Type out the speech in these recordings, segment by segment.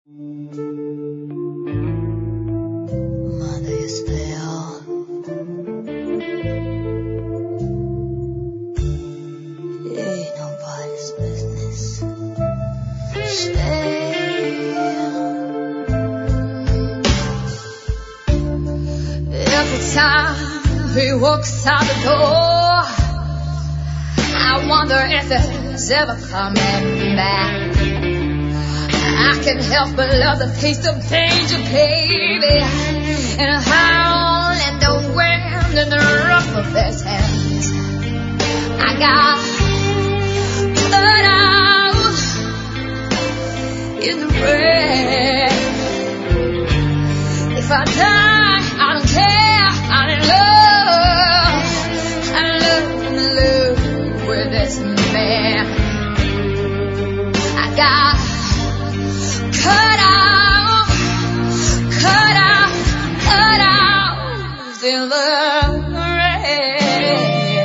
Mother, you still ain't nobody's business. Every time he walks out the door, I wonder if it's ever coming back. I can't help but love the taste of danger, baby, and how and the wind and the rough of his hands. I got cut out in the rain. If I die, I don't care. I'm in love with this man. I got cut out in the rain.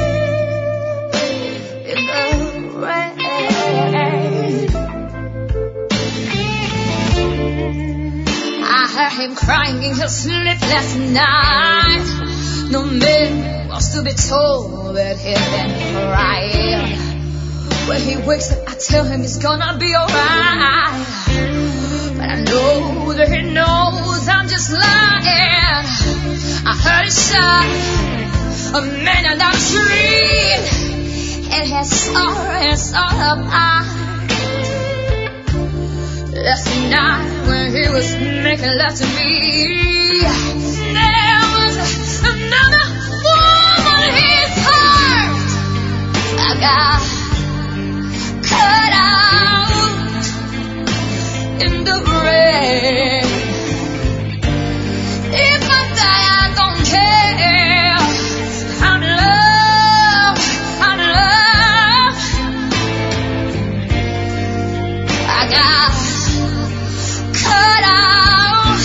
In the rain. I heard him crying in his sleepless night. No man wants to be told that he's been crying. When he wakes up, I tell him he's gonna be alright. But I know that he knows I'm just lying. I heard a shot, a man on the tree, and his all of mine. Last night when he was making love to me, there was another woman in his heart. I got cut out in the rain. If I die, I don't care. I'm in love. I got cut out.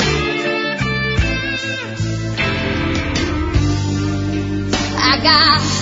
I got